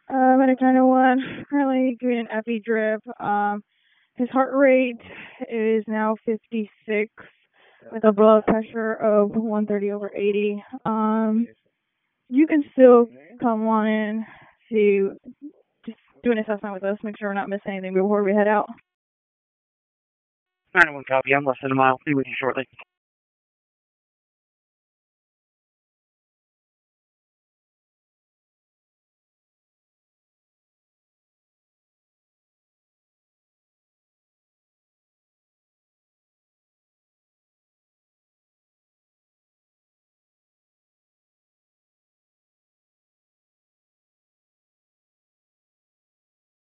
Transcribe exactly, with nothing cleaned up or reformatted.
Uh, medic nine oh one, currently doing an epi drip. Um, his heart rate is now fifty-six with a blood pressure of one thirty over eighty. Um, you can still come on in to just do an assessment with us, make sure we're not missing anything before we head out. nine oh one copy. I'm less than a mile. Be with you shortly.